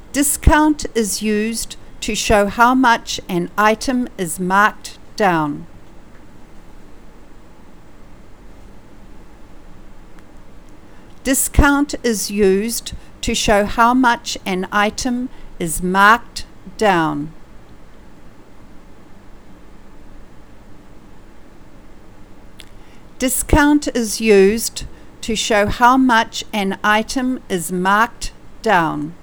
Discount is used to show how much an item is marked down. Discount is used to show how much an item is marked down. Discount is used to show how much an item is marked down.